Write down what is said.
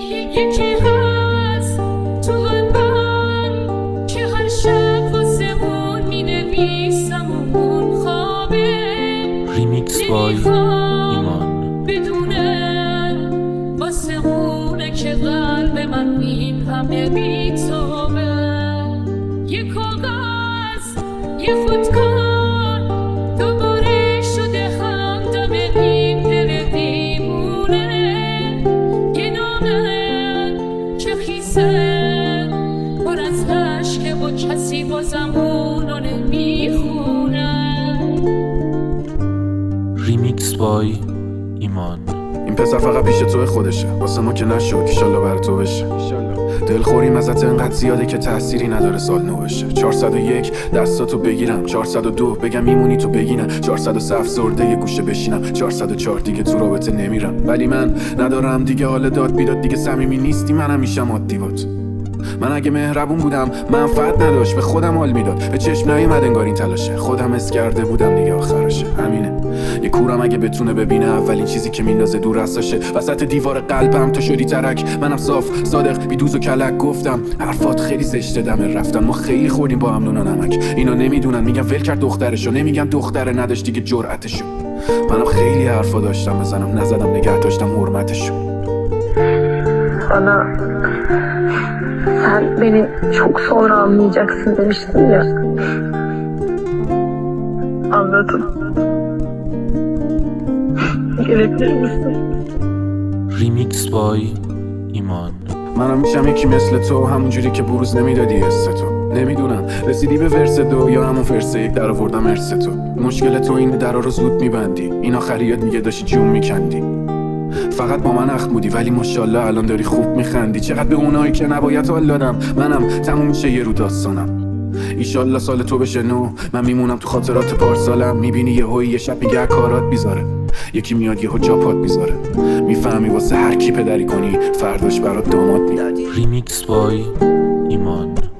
یکی هست تو من که هر شب واسمون مینویسم و اون خوابه. ریمیکس بای ایمان. بدونه واسمونه که قلب من این همه بیتابه. یه کاغذ یه خودکار دوباره شده همدم این دل دیوونه. یه نامه که خیسه پر از عشقه و کسی بازم اونو نمیخونه. ریمیکس بای ایمان. این پسر فقط پیش توی خودشه، واسه ما که نشد ایشالله بر تو بشه. دلخوریم ازت انقدر زیاده که تأثیری نداره سال نو بشه. 401 دستاتو بگیرم، 402 بگم میمونی تو بگینم، 403 افسرده یه گوشه بشینم، 404 دیگه تو رابطه نمیرم. ولی من ندارم دیگه حال داد بیداد، دیگه صمیمی نیستی منم میشم عادی بات. من اگه مهربون بودم منفعت نداشت، به خودم حال میداد، به چشم نیومد انگار این تلاشه. خودم حس کرده بودم دیگه آخرشه، همینه. یه کورم اگه بتونه ببینه اولین چیزی که میندازه دور راستشه. وسط دیوار قلبم تو شدی ترک، منم صاف صادق بی دوز و کلک گفتم حرفات خیلی زشته دم رفتن. ما خیلی خوردیم با هم نون و نمک، اینا نمیدونن میگم ول کرد دخترشو، نمیگم دختره نداشت دیگه جرأتشو. منم خیلی حرفا داشتم بزنم نزدم، نگه داشتم حرمتشو. Bana sen beni çok sonra anlayacaksın demiştin ya. Anladım. Gelebilir misin? ریمیکس بای ایمان. منم میشم یکی مثل تو، همونجوری که بروز نمیدادی حس تو. نمیدونم رسیدی به ورس 2 یا همون ورس 1 در آوردم ارس تو. مشکل تو این درا رو زود میبندی، این آخریات میگه داشتی جون میکندی. فقط با من اخم بودی ولی ماشاءالله الان داری خوب میخندی. چقدر به اونایی که نباید حال دادم، منم تموم میشه یه رو داستانم. ایشالله سال تو بشه نو، من میمونم تو خاطرات پارسالم. میبینی یه شب میگه کارات بیزاره، یکی میاد یهو جاپات میذاره. میفهمی واسه هر کی پدری کنی فرداش برات داماد میاد. ریمیکس بای ایمان.